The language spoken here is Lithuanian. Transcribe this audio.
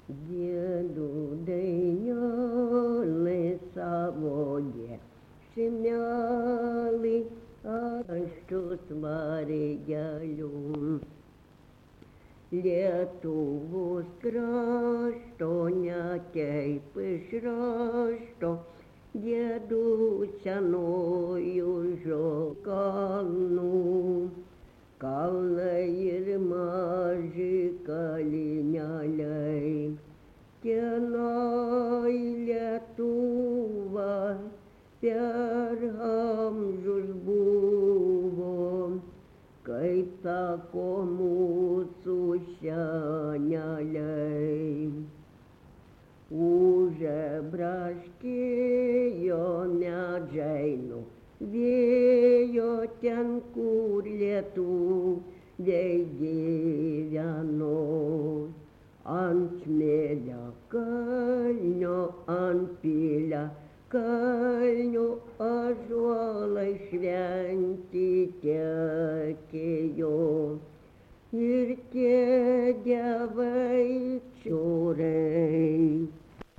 Diedu dainelį savo giesmelį, aštus vargelių. Lietuvos krašto nekeip iš rašto, diedu senojų kalnų. Kalnai ir maži kalneliai, tenai Lietuva per amžius buvo, kaip sako mūsų seneliai. Užebraškėjo medžiai vėjo ten, kur lietuviai gyveno. Ant smėlio kalnio, ant pilio kalnio ąžuolai šventi tekėjo. Ir tie dievai čiurai